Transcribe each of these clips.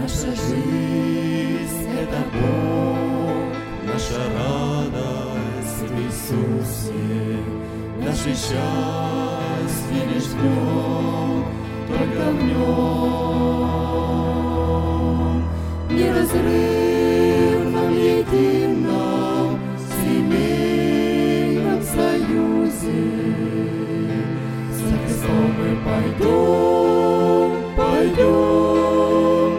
Наша жизнь — это Бог, наша радость в Иисусе, наше счастье лишь в Нем, только в Нем. Неразрывном, едином, семейном союзе со Христом мы пойдем, пойдем,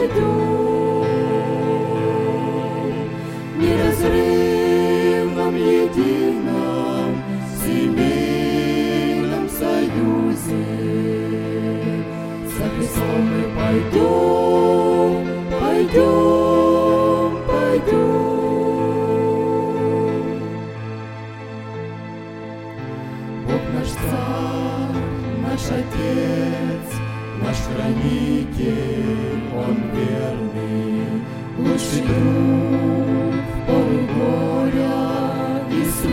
пойдем. Неразрывном, едином, семейном союзе со Христом мы пойдем, пойдем, пойдем. Бог наш Царь, наш Отец, наш Хранитель, Он верный, лучший друг в пору горя и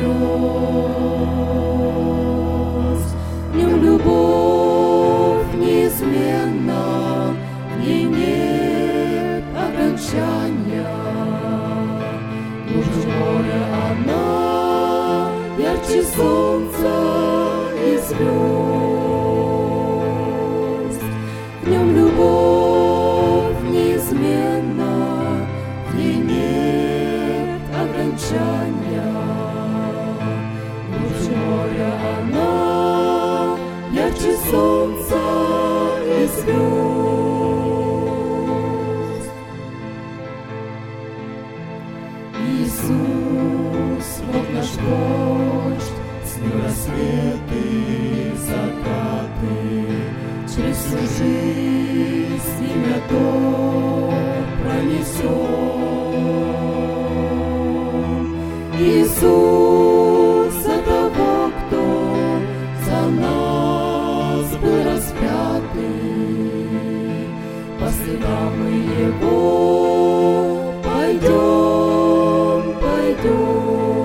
слез. В Нем любовь неизменна, в ней нет окончания. Глубже моря она, ярче солнца и звезд. В Нем любовь неизменна, в ней нет окончания. Глубже моря она, ярче солнца и звезд. Иисус, вот наш вождь, с Ним рассветы, закаты, через всю жизнь имя то пронесем. Иисус — это того, кто за нас был распятый, по следам мы Его пойдем, пойдем.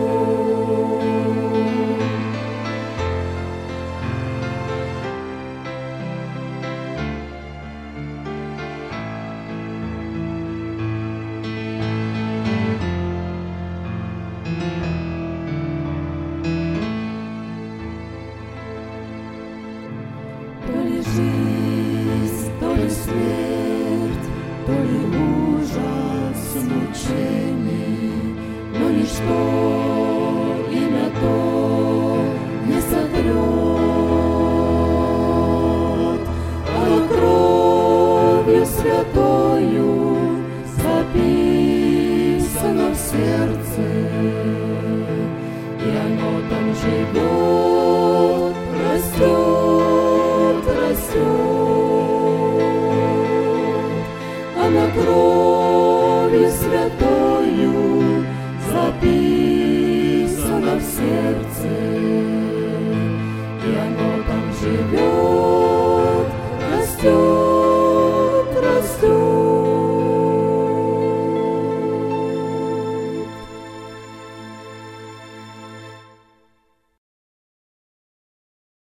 То ли жизнь, то ли смерть, то ли ужас мучений, но ничто